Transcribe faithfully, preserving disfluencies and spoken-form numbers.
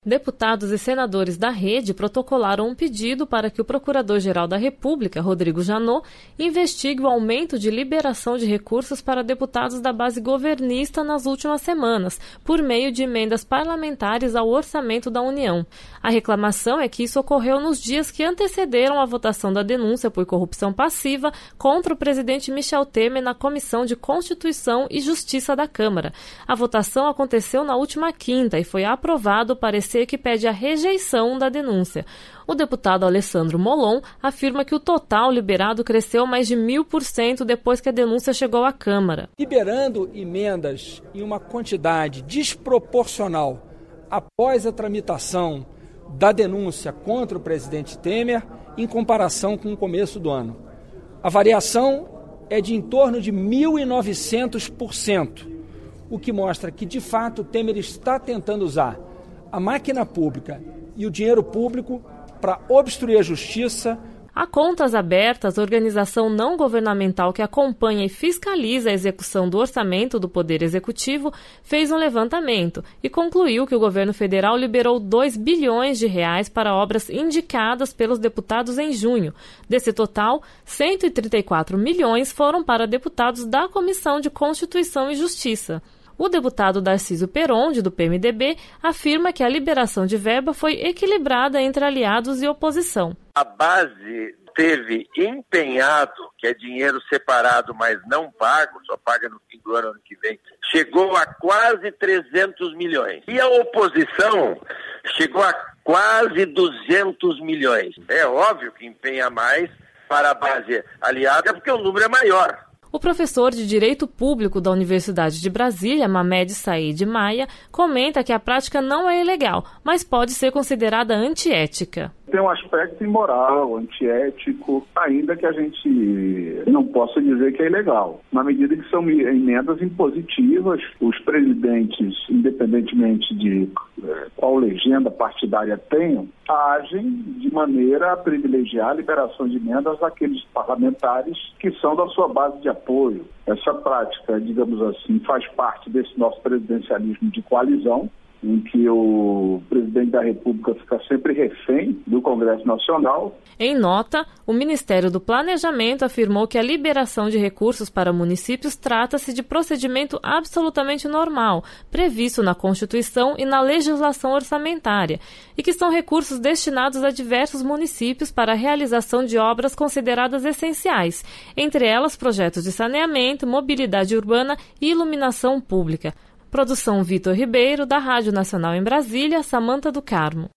Deputados e senadores da Rede protocolaram um pedido para que o Procurador-Geral da República, Rodrigo Janot, investigue o aumento de liberação de recursos para deputados da base governista nas últimas semanas, por meio de emendas parlamentares ao orçamento da União. A reclamação é que isso ocorreu nos dias que antecederam a votação da denúncia por corrupção passiva contra o presidente Michel Temer na Comissão de Constituição e Justiça da Câmara. A votação aconteceu na última quinta e foi aprovado o parecer que pede a rejeição da denúncia. O deputado Alessandro Molon afirma que o total liberado cresceu mais de mil por cento depois que a denúncia chegou à Câmara. Liberando emendas em uma quantidade desproporcional após a tramitação da denúncia contra o presidente Temer em comparação com o começo do ano. A variação é de em torno de mil e novecentos por cento, o que mostra que, de fato, Temer está tentando usar a máquina pública e o dinheiro público para obstruir a justiça. A Contas Abertas, organização não governamental que acompanha e fiscaliza a execução do orçamento do Poder Executivo, fez um levantamento e concluiu que o governo federal liberou dois bilhões de reais para obras indicadas pelos deputados em junho. Desse total, cento e trinta e quatro milhões foram para deputados da Comissão de Constituição e Justiça. O deputado Darcísio Perondi, do P M D B, afirma que a liberação de verba foi equilibrada entre aliados e oposição. A base teve empenhado, que é dinheiro separado, mas não pago, só paga no fim do ano, ano que vem, chegou a quase trezentos milhões. E a oposição chegou a quase duzentos milhões. É óbvio que empenha mais para a base aliada, porque o número é maior. O professor de Direito Público da Universidade de Brasília, Mamed Said Maia, comenta que a prática não é ilegal, mas pode ser considerada antiética. Tem um aspecto imoral, antiético, ainda que a gente não possa dizer que é ilegal. Na medida que são emendas impositivas, os presidentes, independentemente de qual legenda partidária tenham, agem de maneira a privilegiar a liberação de emendas daqueles parlamentares que são da sua base de apoio. Essa prática, digamos assim, faz parte desse nosso presidencialismo de coalizão, em que o presidente da República fica sempre refém do Congresso Nacional. Em nota, o Ministério do Planejamento afirmou que a liberação de recursos para municípios trata-se de procedimento absolutamente normal, previsto na Constituição e na legislação orçamentária, e que são recursos destinados a diversos municípios para a realização de obras consideradas essenciais, entre elas projetos de saneamento, mobilidade urbana e iluminação pública. Produção Vitor Ribeiro, da Rádio Nacional em Brasília, Samanta do Carmo.